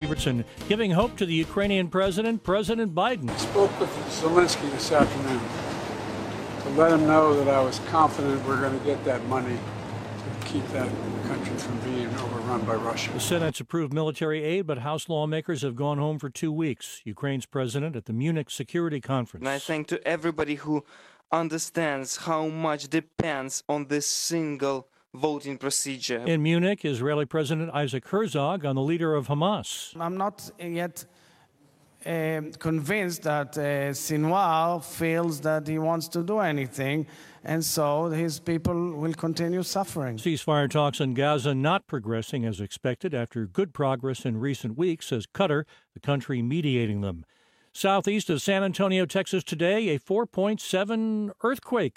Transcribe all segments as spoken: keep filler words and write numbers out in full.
Evertson giving hope to the Ukrainian president, President Biden. I spoke with Zelensky this afternoon to let him know that I was confident we're going to get that money to keep that country from being overrun by Russia. The Senate's approved military aid, but House lawmakers have gone home for two weeks. Ukraine's president at the Munich Security Conference. And I thank to everybody who understands how much depends on this single voting procedure. In Munich, Israeli President Isaac Herzog on the leader of Hamas. I'm not yet uh, convinced that uh, Sinwar feels that he wants to do anything, and so his people will continue suffering. Ceasefire talks in Gaza not progressing as expected after good progress in recent weeks, says Qatar, the country mediating them. Southeast of San Antonio, Texas today, a four point seven earthquake.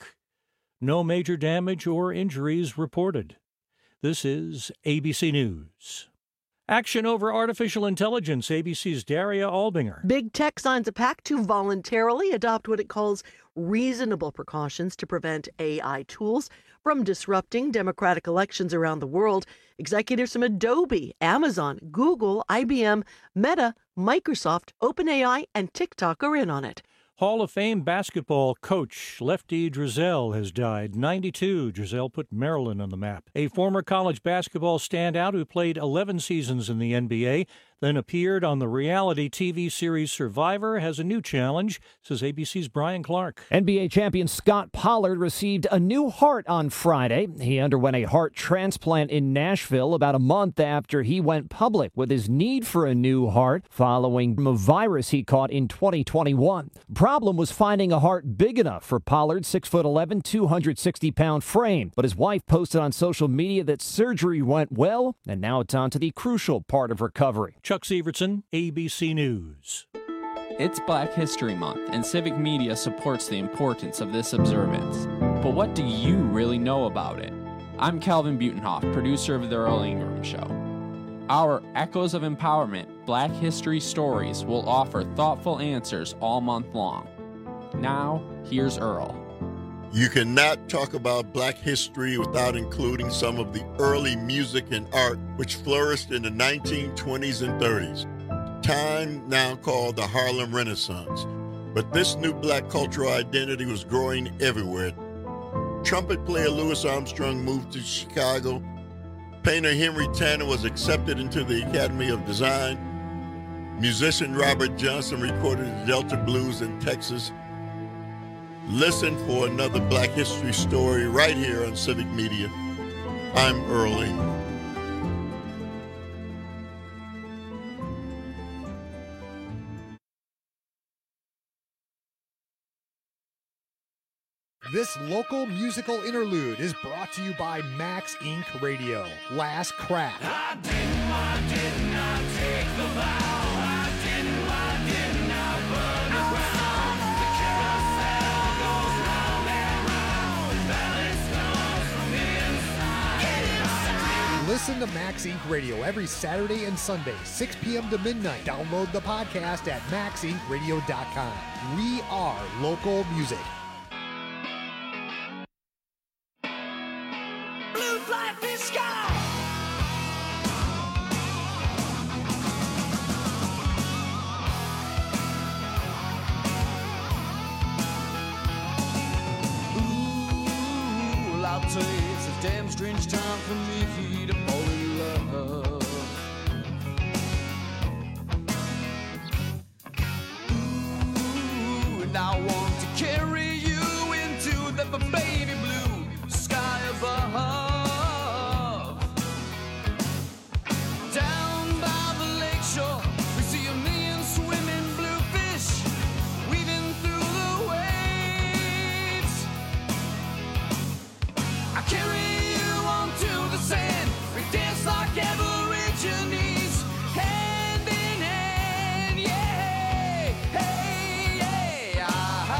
No major damage or injuries reported. This is A B C News. Action over artificial intelligence, A B C's Daria Albinger. Big tech signs a pact to voluntarily adopt what it calls reasonable precautions to prevent A I tools from disrupting democratic elections around the world. Executives from Adobe, Amazon, Google, I B M, Meta, Microsoft, OpenAI, and TikTok are in on it. Hall of Fame basketball coach Lefty Driesell has died. ninety-two. Driesell put Maryland on the map. A former college basketball standout who played eleven seasons in the N B A, then appeared on the reality T V series Survivor, has a new challenge, says A B C's Brian Clark. N B A champion Scott Pollard received a new heart on Friday. He underwent a heart transplant in Nashville about a month after he went public with his need for a new heart following a virus he caught in twenty twenty-one. Problem was finding a heart big enough for Pollard's six foot eleven, two hundred sixty pound frame. But his wife posted on social media that surgery went well, and now it's on to the crucial part of recovery. Chuck Severson, A B C News. It's Black History Month, and Civic Media supports the importance of this observance. But what do you really know about it? I'm Calvin Butenhoff, producer of The Earl Ingram Show. Our Echoes of Empowerment Black History Stories will offer thoughtful answers all month long. Now, here's Earl. You cannot talk about Black history without including some of the early music and art which flourished in the nineteen twenties and thirties, time now called the Harlem Renaissance. But this new Black cultural identity was growing everywhere. Trumpet player Louis Armstrong moved to Chicago. Painter Henry Tanner was accepted into the Academy of Design. Musician Robert Johnson recorded the Delta Blues in Texas. Listen for another Black history story right here on Civic Media. I'm Earl Ingram. This local musical interlude is brought to you by Max Incorporated. Radio. Last Crack. I didn't, I did not take the vow. I didn't, I did not burn the ground. The carousel goes round and round. Balance comes from inside. Listen to Max Incorporated. Radio every Saturday and Sunday, six p.m. to midnight. Download the podcast at max inc radio dot com. We are local music. It's a damn strange time for me to fall in love. Ooh, and I want to carry you into the baby blue sky above. Down by the lakeshore, we see a million swimming bluefish weaving through the waves. I carry you onto the sand. We dance like Aborigines, hand in hand. Yeah, hey, yeah.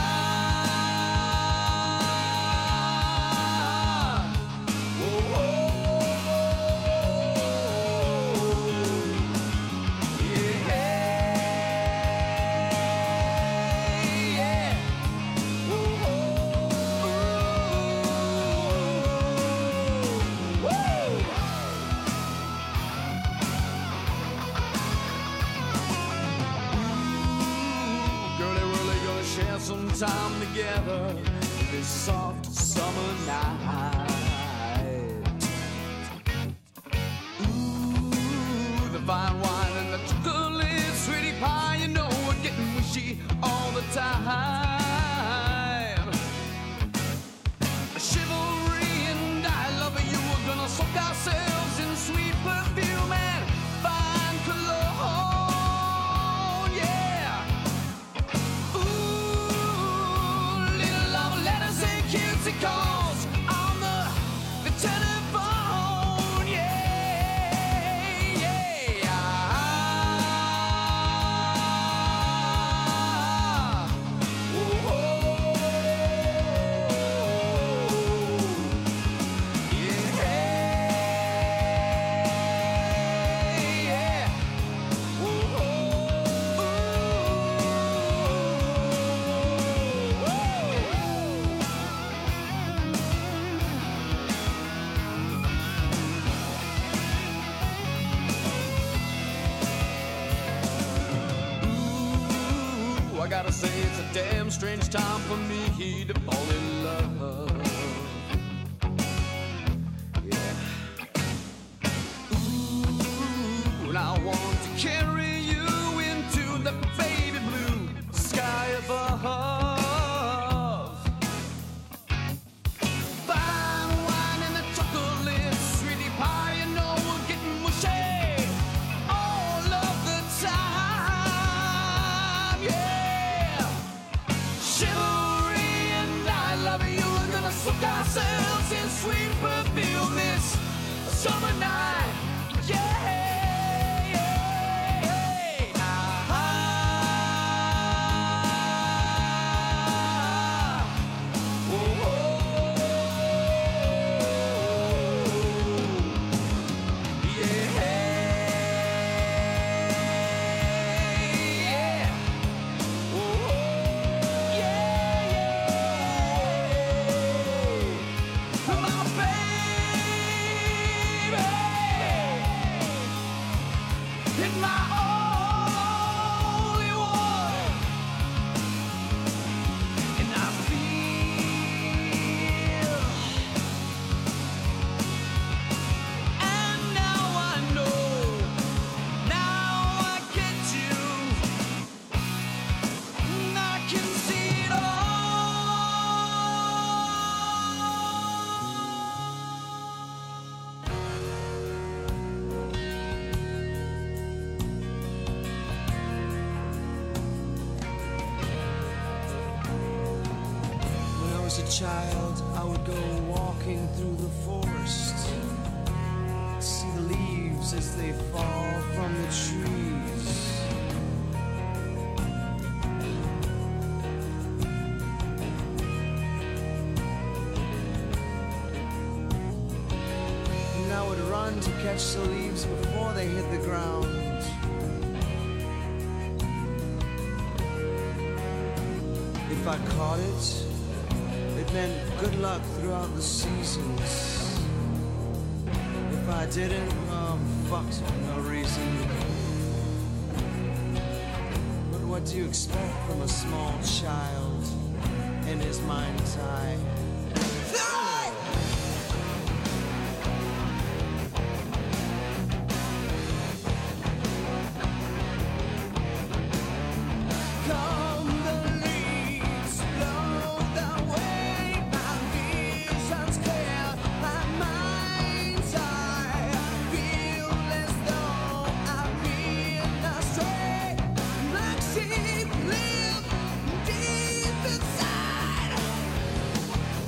some time together this soft summer night. Ooh, the fine wine and the chocolate sweetie pie, you know we're getting wishy all the time. Chivalry and I love you, we're gonna soak ourselves in sweet perfume and fine cologne, yeah. Ooh, little love letters and cutesy calls on the, the telephone, yeah, yeah. Ah, oh, oh. I gotta say it's a damn strange time for me to fall in love. Yeah. Ooh, and I want to carry you into the baby blue sky above. Fine wine and the chocolate sweetie pie, you know we're getting mushy all of the time, yeah. Chivalry and I love you, we're gonna soak ourselves in sweet perfume this summer night, yeah, yeah. Ah, oh, oh. Yeah, yeah. Oh, yeah, yeah. My baby, it's my only one, and I feel, and now I know, now I get you, and I can see it all. When I was a child, I would go walking through the forest, see the leaves as they fall from the trees. And I would run to catch the leaves before they hit the ground. If I caught it, it meant good luck throughout the seasons. If I didn't, oh, fucked, no reason. But what do you expect from a small child in his mind's eye? Come the leaves, blow the way, my vision's clear, my mind's eye. Feel as though I've been astray, like sheep live deep inside.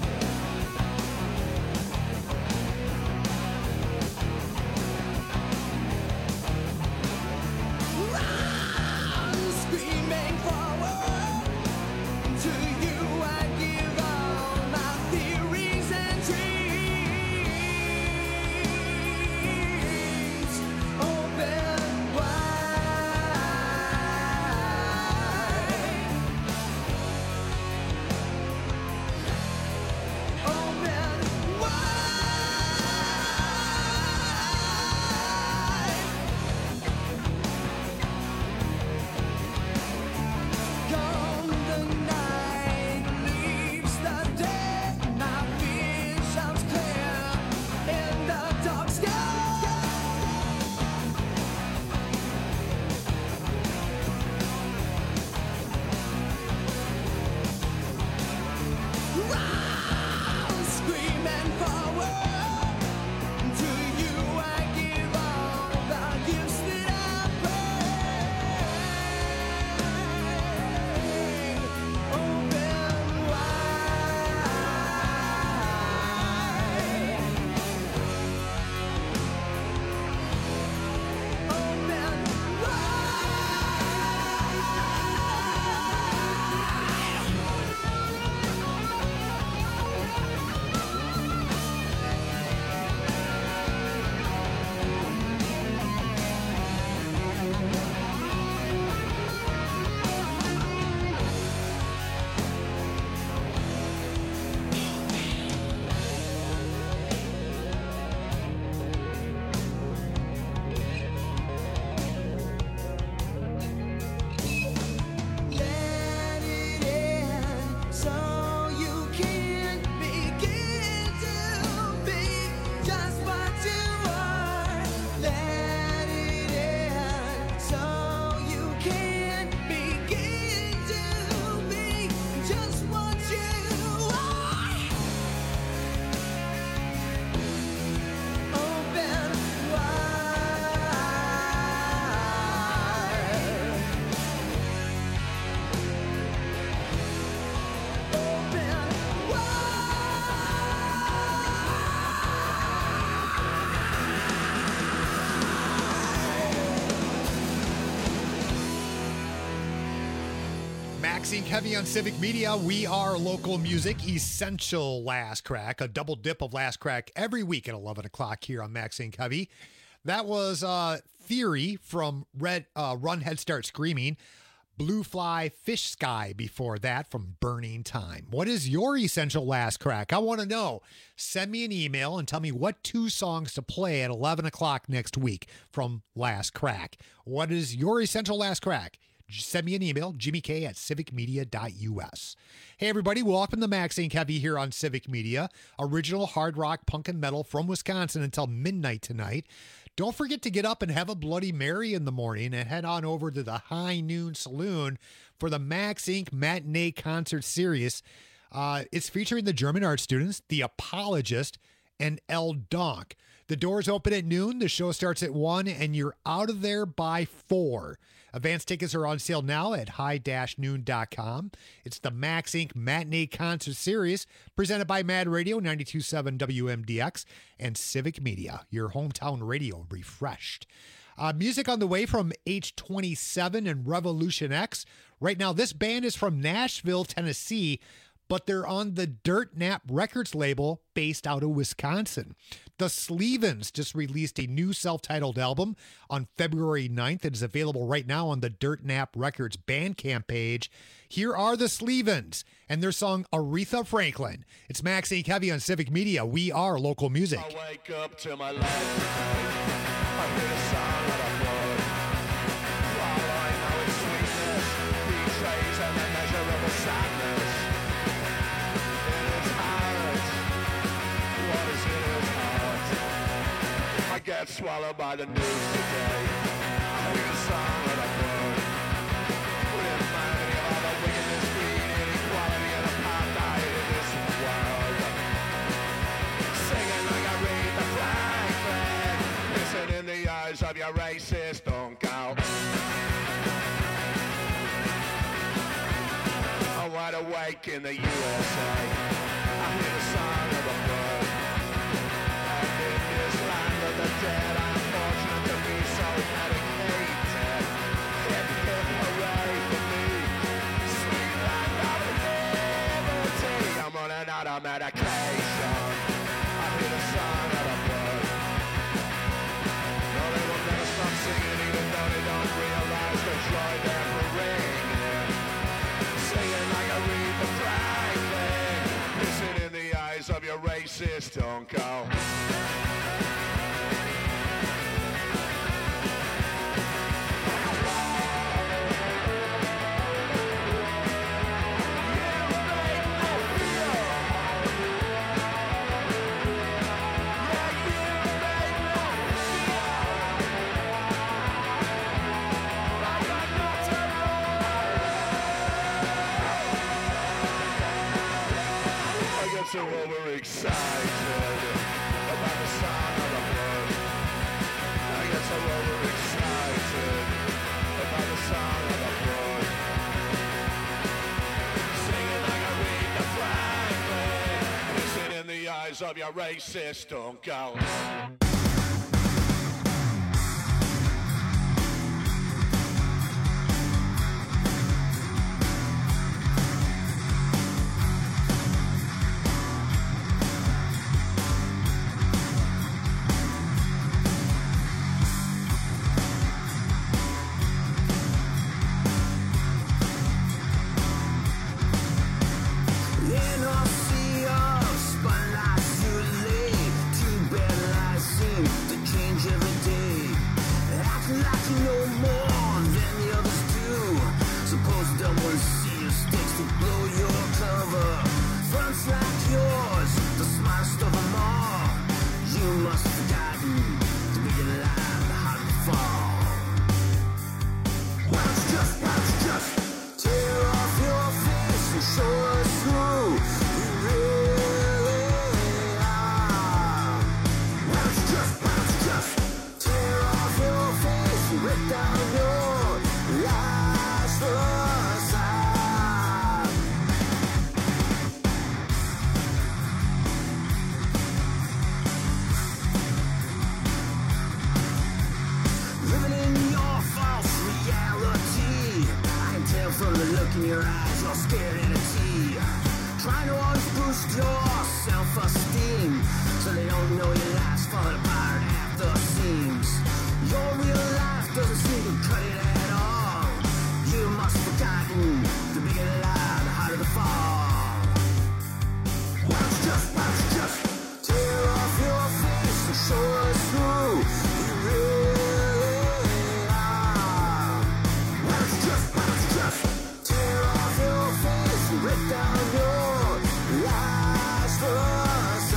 Maxine Kevy on Civic Media. We are local music, essential Last Crack, a double dip of Last Crack every week at eleven o'clock here on Maxine Kevy. That was uh, Theory from Red uh, Run Head Start Screaming. Blue Fly Fish Sky before that from Burning Time. What is your essential Last Crack? I want to know. Send me an email and tell me what two songs to play at eleven o'clock next week from Last Crack. What is your essential Last Crack? Just send me an email, jimmy k at civic media dot u s. Hey, everybody, welcome to Maxine Kevy here on Civic Media. Original hard rock, punk, and metal from Wisconsin until midnight tonight. Don't forget to get up and have a Bloody Mary in the morning and head on over to the High Noon Saloon for the Max Incorporated Matinee Concert Series. Uh, it's featuring the German art students, The Apologist, and El Donk. The doors open at noon, the show starts at one, and you're out of there by four. Advance tickets are on sale now at high dash noon dot com. It's the Max Incorporated Matinee Concert Series, presented by Mad Radio, ninety-two point seven W M D X, and Civic Media, your hometown radio refreshed. Uh, music on the way from H twenty-seven and Revolution X. Right now, this band is from Nashville, Tennessee, but they're on the Dirt Nap Records label based out of Wisconsin. The Slevens just released a new self-titled album on February ninth. It is available right now on the Dirt Nap Records Bandcamp page. Here are the Slevens and their song Aretha Franklin. It's Maxine Kevy on Civic Media. We are local music. I wake up to my left. I hear the sound of a blood. All I know is sweetness, betrays and the measure of a sadness. I get swallowed by the news today. I hear the song of the blood. Remind me of all the wickedness, greed, inequality, and apartheid in this world. Singing like I read the flag flag. Listen in the eyes of your racist uncle. I'm wide awake in the U S A. I hear the song of the blood. The dead, I'm fortunate to be so dedicated. Hip hip hooray for me. Sweet land of liberty. I'm running out of medication. I hear the sound of the blood. No, they will never stop singing even though they don't realize the joy they're bringing. Singing like I read the Franklin. Listen in the eyes of your racist uncle. So overexcited about the sound of the blood. I get so overexcited about the sound of the blood. Singing like I read the Franklin. Listen in the eyes of your racist uncle. In a sea of spotlights, you lay two bed lights in in your eyes, you're scared at a tea. Trying to always boost your self-esteem, so they don't know your life's falling apart at the seams. Your real life doesn't seem to cut it at all. You must have forgotten the bigger the lie, the harder the fall. Why don't you just, why don't you just tear off your face and show us who you really are? Why don't you just, why don't you just tear off your face and rip down your lies for us?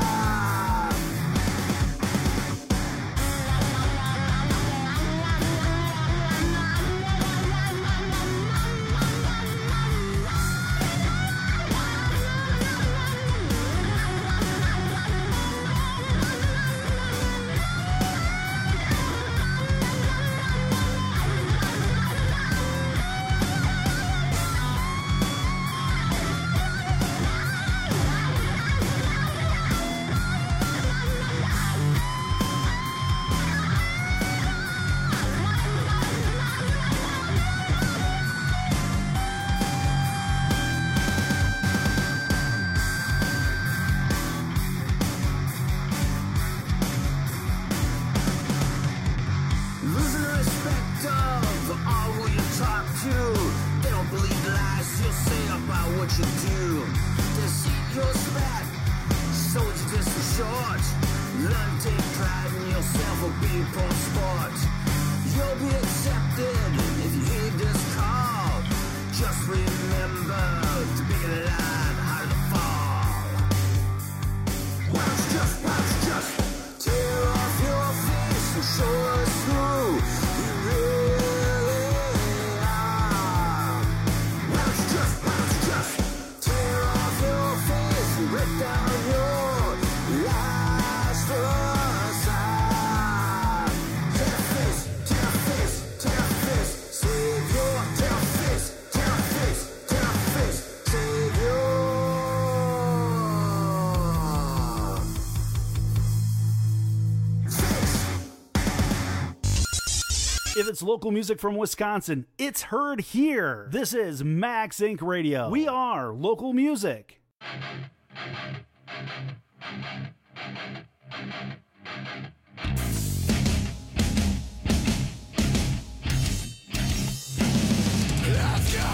Losing respect of all who you talk to. They don't believe the lies you say about what you do. They see your spat, so it's just for short. Learn to take pride in yourself or be poor sport. You'll be accepted if you heed this call. Just remember, the bigger the lie, the harder the fall. Why don't you just, why don't you just tear off your face and show us who you really are? Why don't you just, why don't you just tear off your face and rip down your lies for us? Tear face, tear face, tear face, save your tear face, tear face, tear face, save your. If it's local music from Wisconsin, it's heard here. This is Max Inc Radio. We are local music. Let's go!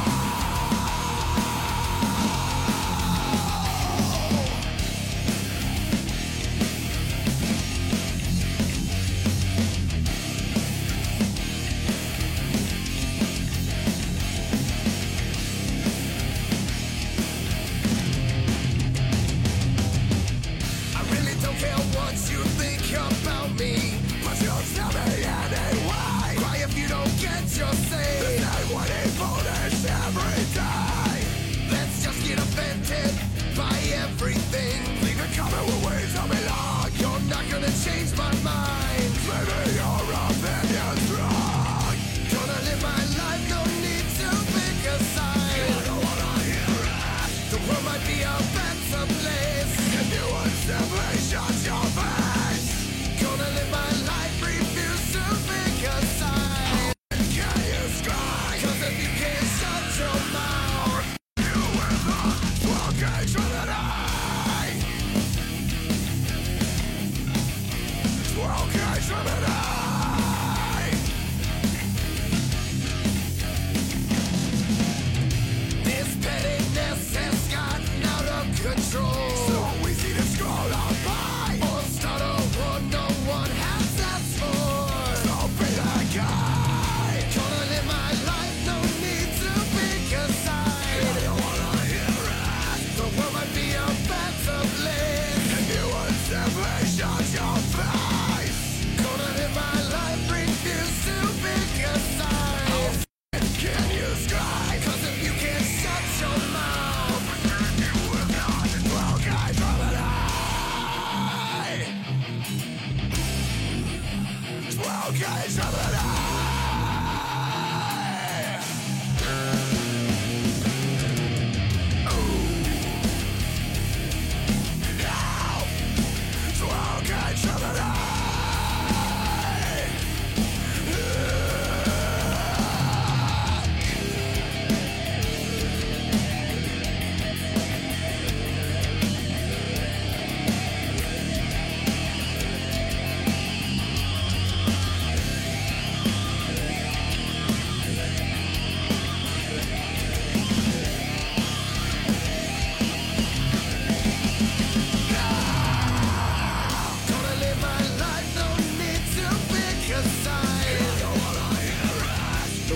I really don't care what you think about me, but you'll tell me anyway. Why if you don't get your say? The same what it voters every day. Let's just get offended by everything. Leave a comment with ways I belong. You're not gonna change my mind. Maybe your opinion's wrong. Gonna live my life, no need to pick a side. I don't wanna hear it. The world might be a better place if you would simply shut your face. Gonna live my life, refuse to pick a side. Can you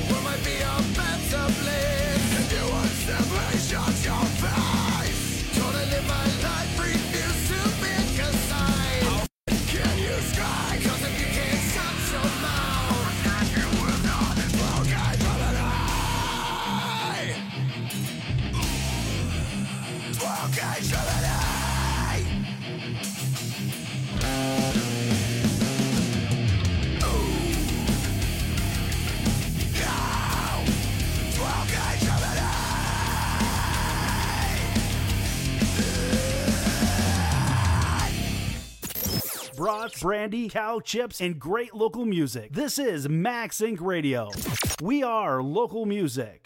world might be a better place if you would simply shut your face. Gonna live my life, refuse to pick a side. How can you sky? Cause if you can't shut your mouth, you will not forget from an eye. twelve gauge from an eye. Brats, brandy, cow chips, and great local music. This is Max Inc Radio. We are local music.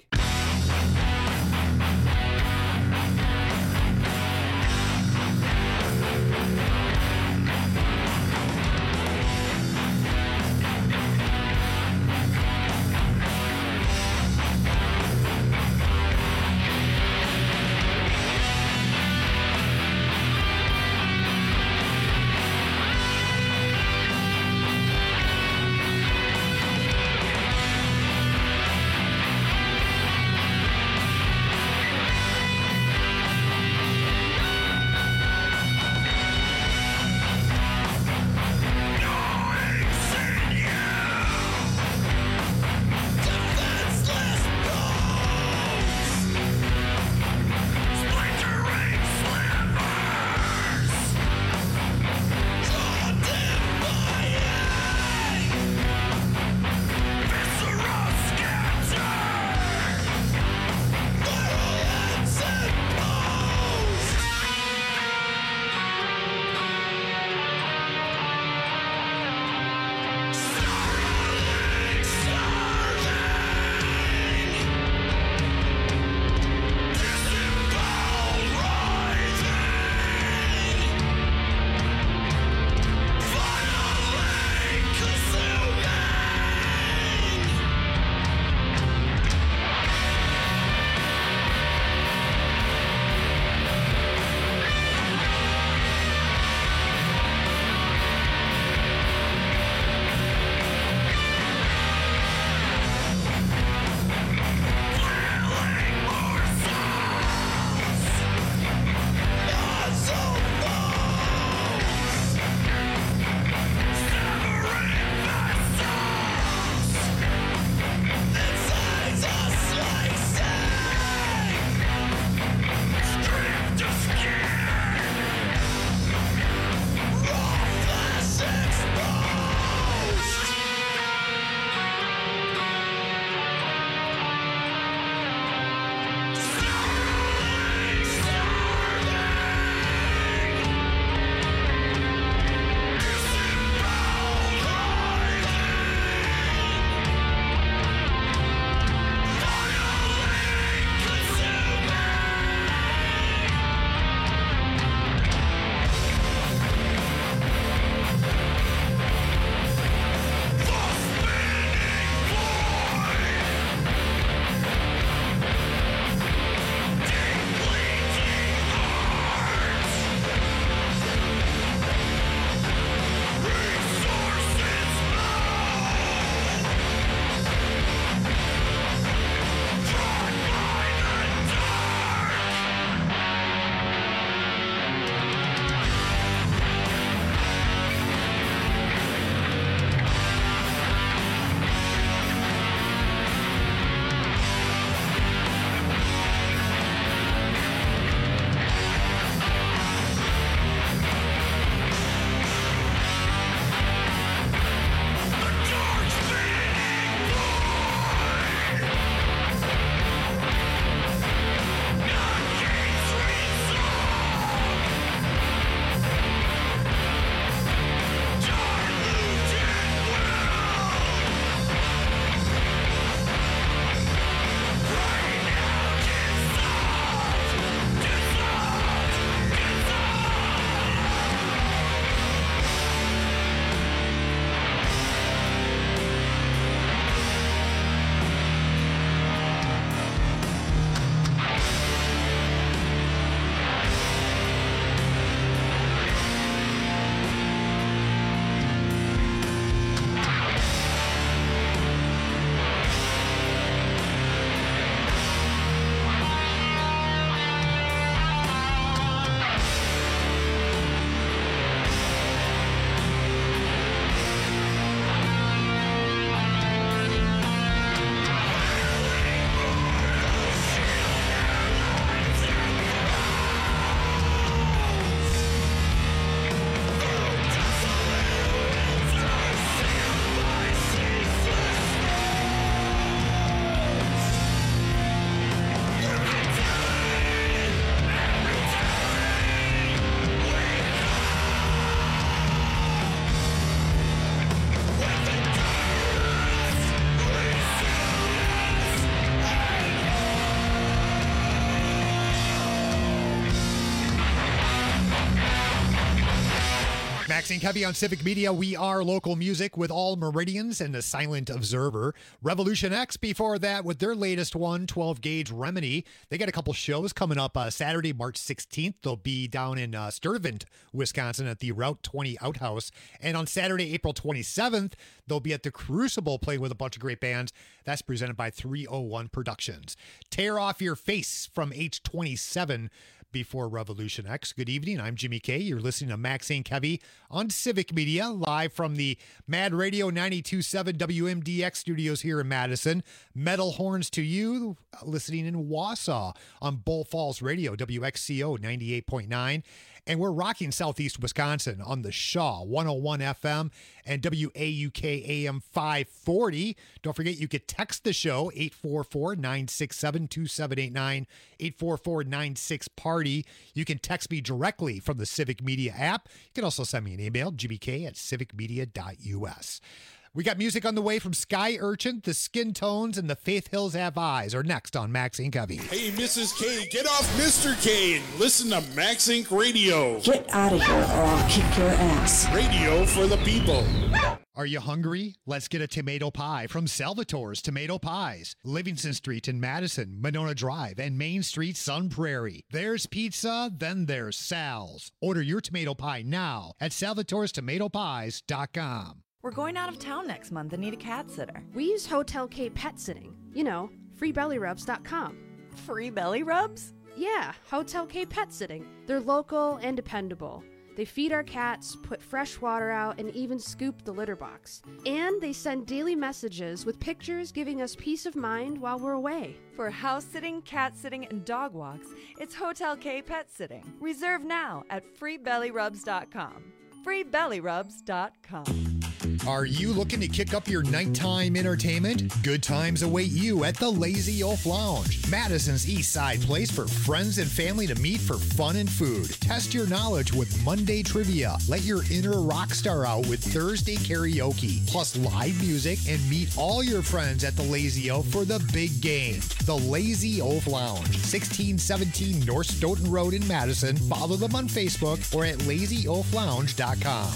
Maxine Covey on Civic Media. We are local music with All Meridians and the Silent Observer. Revolution X before that with their latest one, twelve gauge Remedy. They got a couple shows coming up uh, Saturday, March sixteenth. They'll be down in uh, Sturtevant, Wisconsin at the Route twenty Outhouse. And on Saturday, April twenty-seventh, they'll be at the Crucible playing with a bunch of great bands. That's presented by three oh one Productions. Tear Off Your Face from H twenty-seven before Revolution X. Good evening. I'm Jimmy K. You're listening to Maxine Covey on Civic Media, live from the Mad Radio ninety-two point seven W M D X studios here in Madison. Metal Horns to you, listening in Wausau on Bull Falls Radio, W X C O ninety-eight point nine. And we're rocking Southeast Wisconsin on the Shaw one oh one F M and W A U K A M five forty. Don't forget, you could text the show, eight four four, nine six seven, two seven eight nine, eight four four, nine six, party. You can text me directly from the Civic Media app. You can also send me an email, jimmy k at civic media dot u s. We got music on the way from Sky Urchin, the Skin Tones, and the Faith Hills Have Eyes are next on Maxine Covey. Hey, Missus K, get off Mister K and listen to Max Inc Radio. Get out of here or I'll kick your ass. Radio for the people. Are you hungry? Let's get a tomato pie from Salvatore's Tomato Pies. Livingston Street in Madison, Monona Drive, and Main Street, Sun Prairie. There's pizza, then there's Sal's. Order your tomato pie now at salvatores tomato pies dot com. We're going out of town next month and need a cat sitter. We use Hotel K Pet Sitting. You know, free belly rubs dot com. Free belly rubs? Yeah, Hotel K Pet Sitting. They're local and dependable. They feed our cats, put fresh water out, and even scoop the litter box. And they send daily messages with pictures giving us peace of mind while we're away. For house sitting, cat sitting, and dog walks, it's Hotel K Pet Sitting. Reserve now at free belly rubs dot com. free belly rubs dot com. Are you looking to kick up your nighttime entertainment? Good times await you at the Lazy Oaf Lounge, Madison's East Side place for friends and family to meet for fun and food. Test your knowledge with Monday trivia. Let your inner rock star out with Thursday karaoke, plus live music, and meet all your friends at the Lazy Oaf for the big game. The Lazy Oaf Lounge, sixteen seventeen North Stoughton Road in Madison. Follow them on Facebook or at lazy oaf lounge dot com.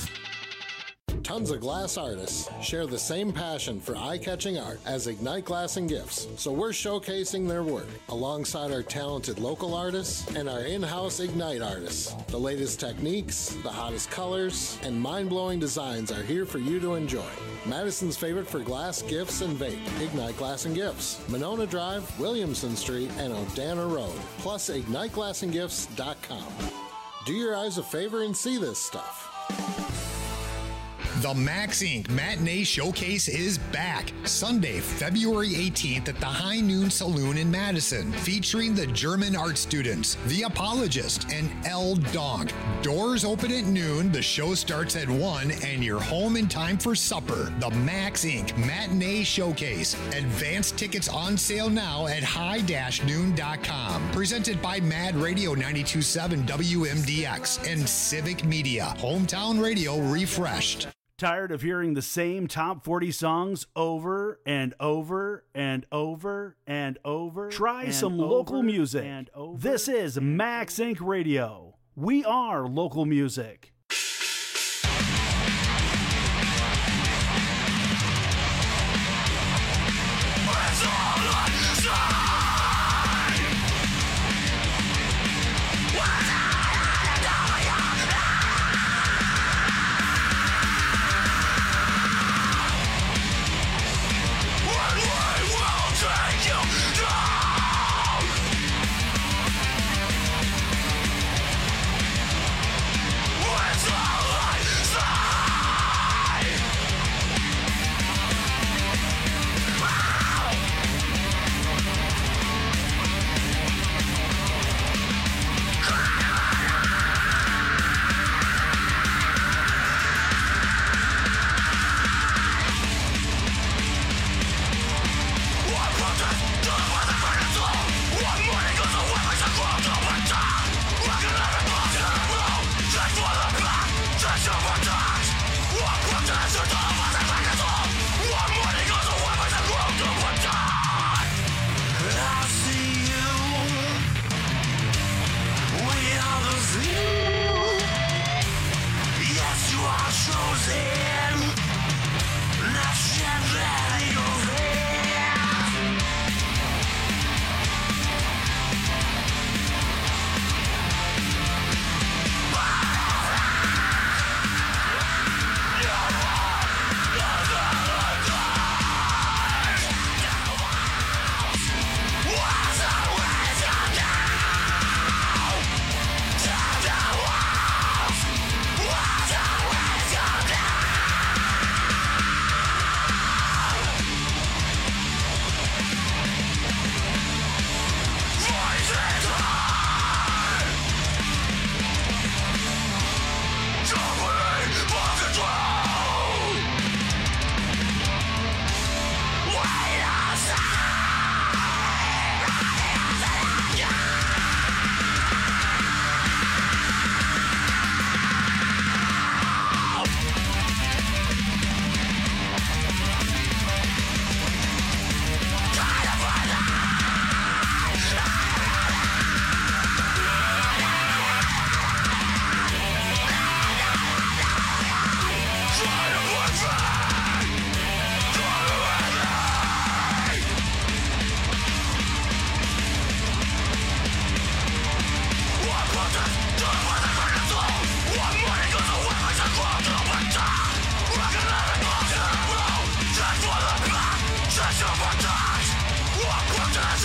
Tons of glass artists share the same passion for eye-catching art as Ignite Glass and Gifts, so we're showcasing their work alongside our talented local artists and our in-house Ignite artists. The latest techniques, the hottest colors, and mind-blowing designs are here for you to enjoy. Madison's favorite for glass, gifts, and vape, Ignite Glass and Gifts, Monona Drive, Williamson Street, and Odana Road, plus ignite glass and gifts dot com. Do your eyes a favor and see this stuff. The Max Incorporated. Matinee Showcase is back Sunday, February eighteenth at the High Noon Saloon in Madison, featuring the German art students, The Apologist, and El Donk. Doors open at noon, the show starts at one, and you're home in time for supper. The Max Incorporated. Matinee Showcase. Advanced tickets on sale now at high dash noon dot com. Presented by Mad Radio ninety-two point seven W M D X and Civic Media. Hometown radio refreshed. Tired of hearing the same top forty songs over and over and over and over? Try and some over local music. and over This is Max Incorporated. Radio. We are local music. What protest?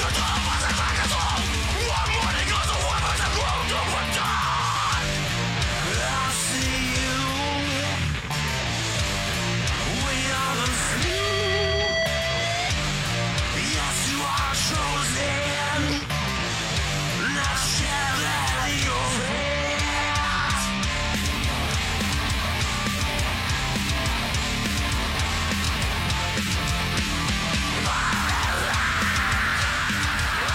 Bye.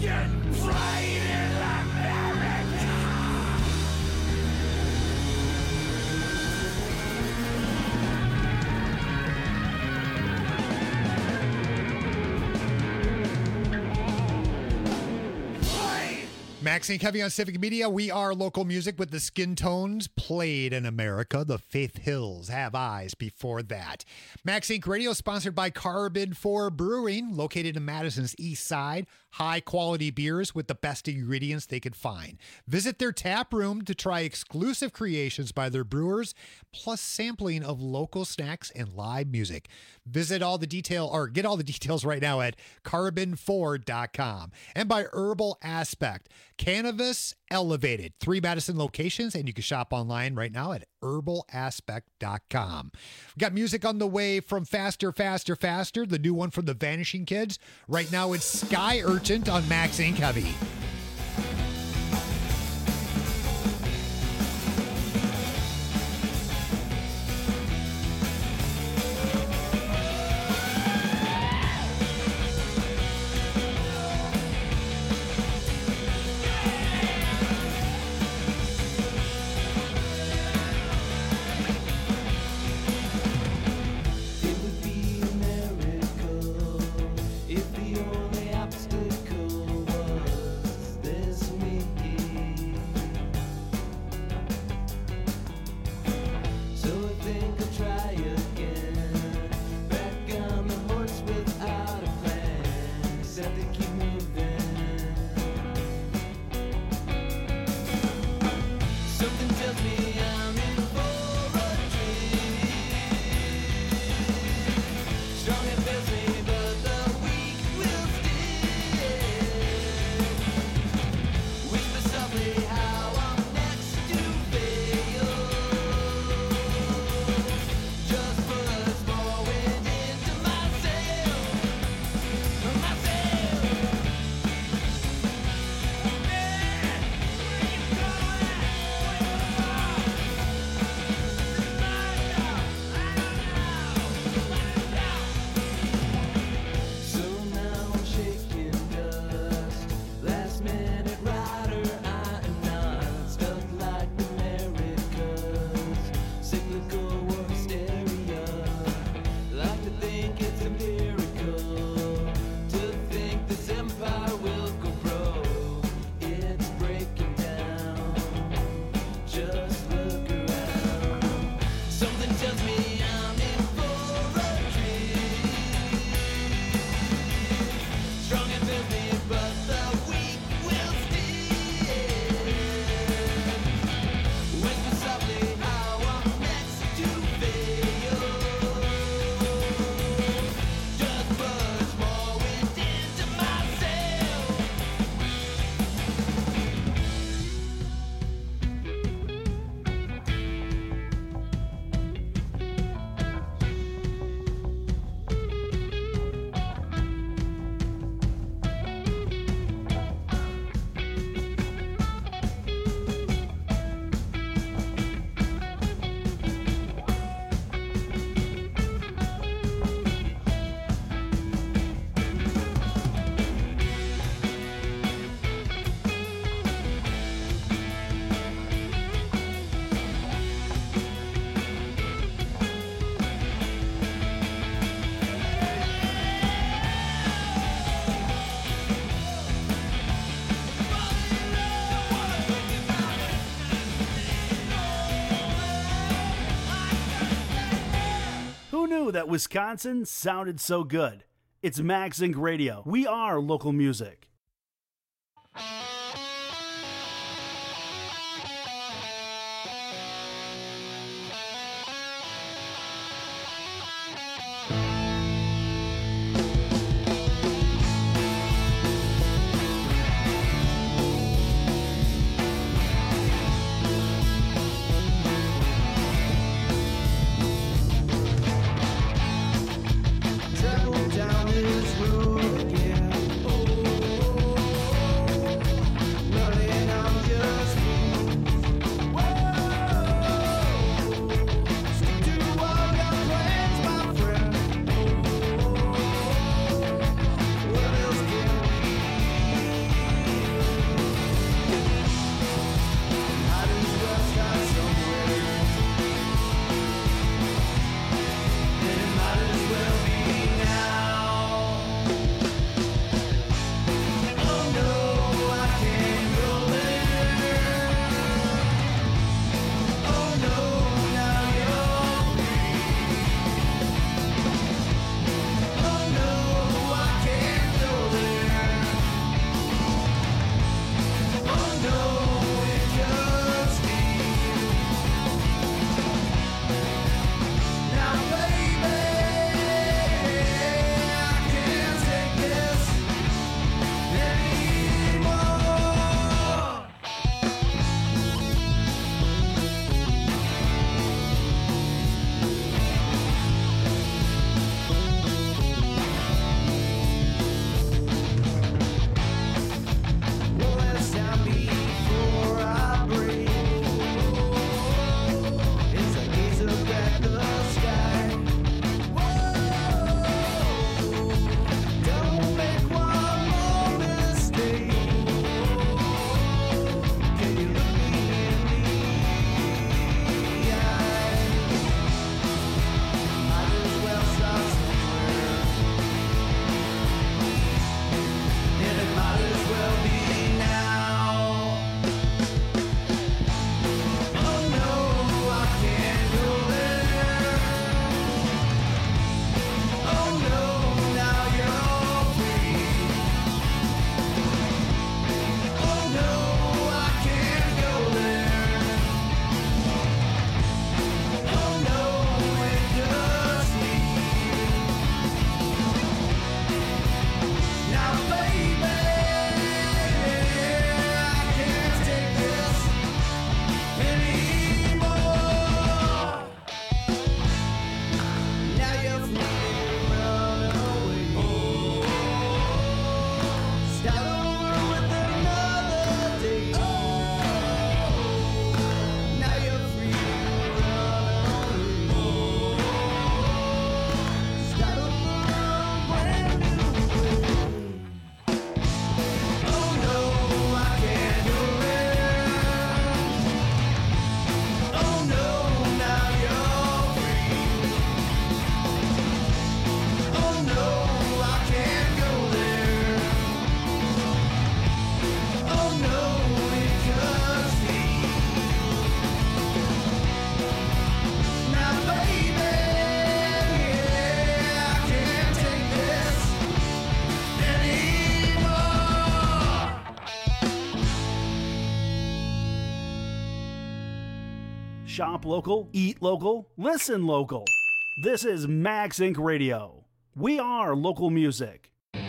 Maxine Covey on Civic Media. We are local music with the Skin Tones, played in America. The Faith Hills Have Eyes before that. Maxine Radio sponsored by Carbon four Brewing, located in Madison's east side. High quality beers with the best ingredients they could find. Visit their tap room to try exclusive creations by their brewers, plus sampling of local snacks and live music. Visit all the detail or get all the details right now at carbon four dot com. And by Herbal Aspect, cannabis elevated. Three Madison locations, and you can shop online right now at herbal aspect dot com. We've got music on the way from Faster, Faster, Faster, the new one from the Vanishing Kids. Right now it's Sky Urchin on Maxine Covey. That Wisconsin sounded so good. It's Max Inc Radio. We are local music. Travel down this road again. Oh. Shop local, eat local, listen local. This is Max Inc Radio. We are local music.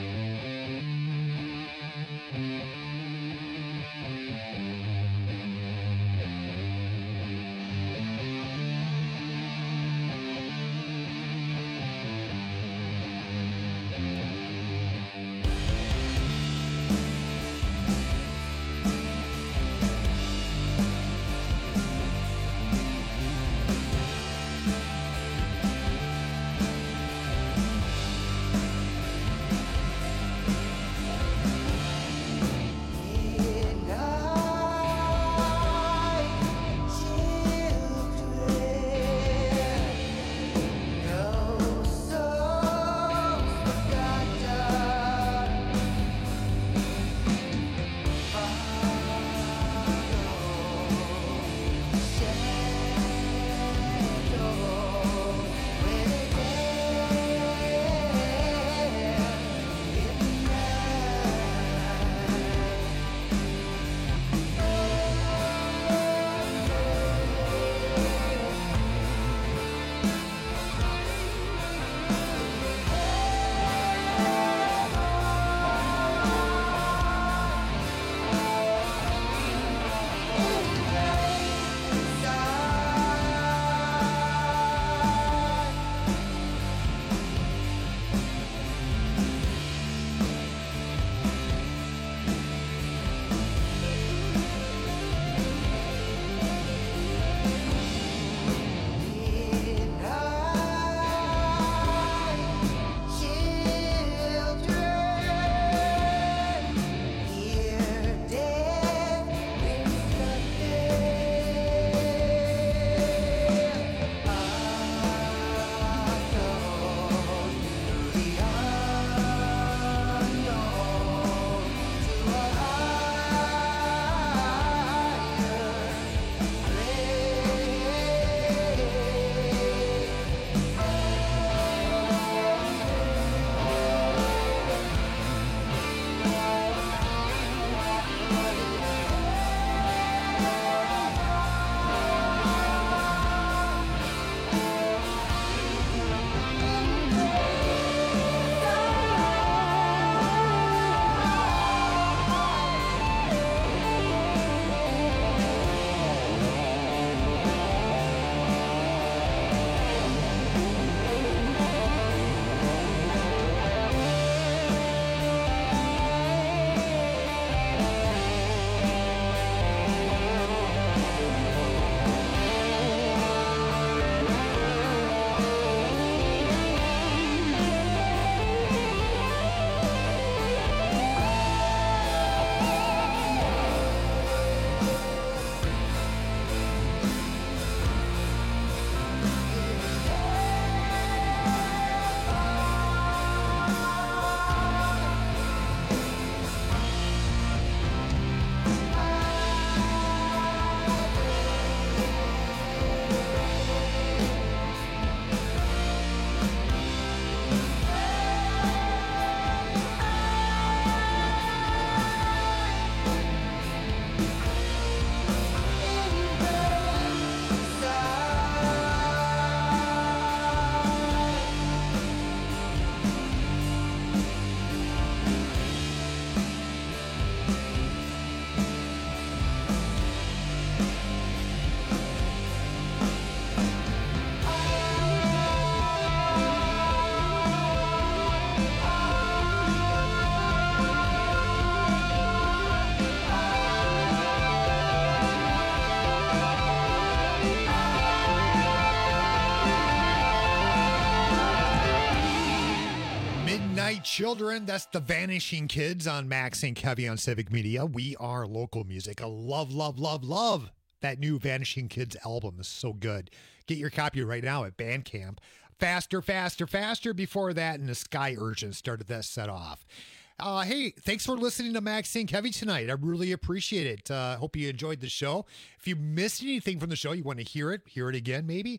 Midnight Children, that's the Vanishing Kids on Max Inc Heavy on Civic Media. We are local music. I love, love, love, love that new Vanishing Kids album. Is so good. Get your copy right now at Bandcamp. Faster, faster, faster. Before that, and the Sky Urchin started that set off. Uh, hey, thanks for listening to Max Inc Heavy tonight. I really appreciate it. Uh, hope you enjoyed the show. If you missed anything from the show, you want to hear it, hear it again maybe,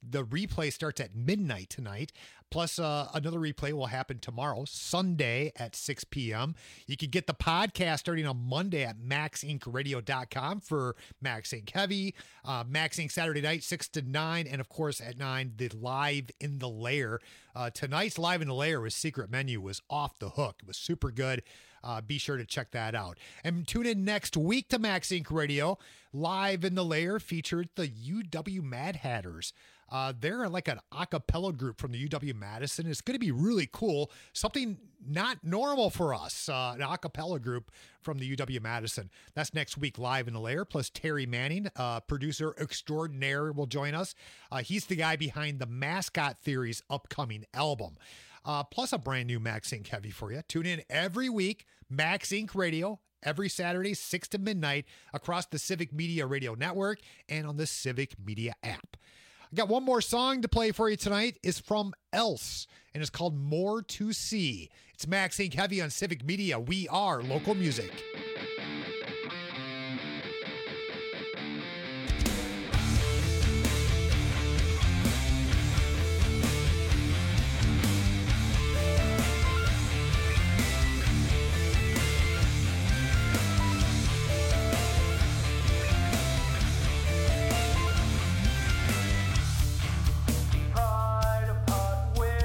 The replay starts at midnight tonight. Plus, uh, another replay will happen tomorrow, Sunday at six p.m. You can get the podcast starting on Monday at max inc radio dot com for Max Inc Heavy, uh, Max Inc Saturday night, six to nine, and of course at nine, the Live in the Lair. Uh, tonight's Live in the Lair with Secret Menu was off the hook. It was super good. Uh, be sure to check that out. And tune in next week to Max Inc Radio. Live in the Lair featured the U W Mad Hatters. Uh, they're like an a cappella group from the U W-Madison. It's going to be really cool. Something not normal for us, uh, an a cappella group from the U W-Madison. That's next week, Live in the Lair. Plus Terry Manning, uh, producer extraordinaire, will join us. Uh, he's the guy behind the Mascot Theory's upcoming album. Uh, plus a brand new Max Inc Heavy for you. Tune in every week, Max Inc Radio, every Saturday, six to midnight, across the Civic Media Radio Network and on the Civic Media app. I got one more song to play for you tonight. It's from Else, and it's called More to See. It's Max Inc Heavy on Civic Media. We are local music.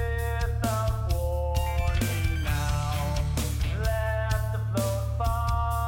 Without warning now, left the float far.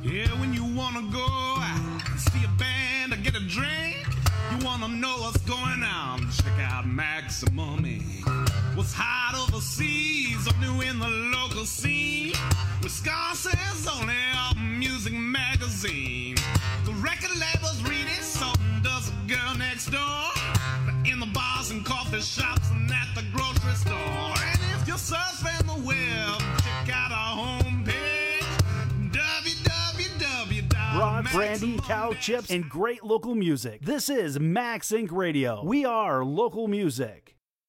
Yeah, when you wanna go out, see a band or get a drink, you wanna know what's going on, check out Maximum Incorporated. What's hot overseas or new in the local scene, Wisconsin's only album music magazine. The record labels read it, so does the girl next door. In the bars and coffee shops and at the grocery store. And if you're surfing the web, check out our homepage, w w w dot Rock, brandy, cow chips, and great local music. This is Max Inc Radio. We are local music.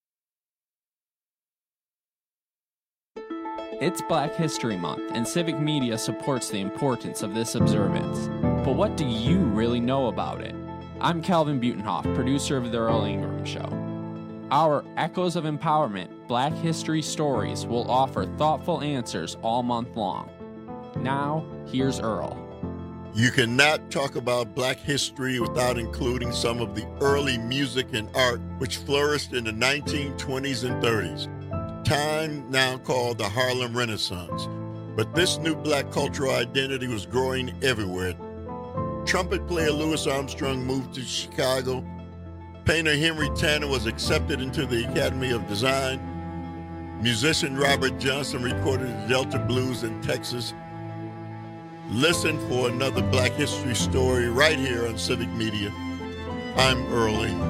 It's Black History Month, and Civic Media supports the importance of this observance. But what do you really know about it? I'm Calvin Butenhoff, producer of The Earl Ingram Show. Our Echoes of Empowerment Black History Stories will offer thoughtful answers all month long. Now, here's Earl. You cannot talk about black history without including some of the early music and art which flourished in the nineteen twenties and thirties. Time now called the Harlem Renaissance. But this new black cultural identity was growing everywhere. Trumpet player Louis Armstrong moved to Chicago. Painter Henry Tanner was accepted into the Academy of Design. Musician Robert Johnson recorded the Delta Blues in Texas. Listen for another Black History story right here on Civic Media. I'm Earl Ingram.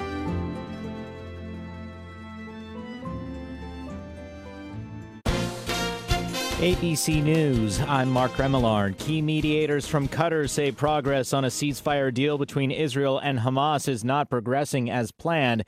A B C News, I'm Mark Remillard. Key mediators from Qatar say progress on a ceasefire deal between Israel and Hamas is not progressing as planned.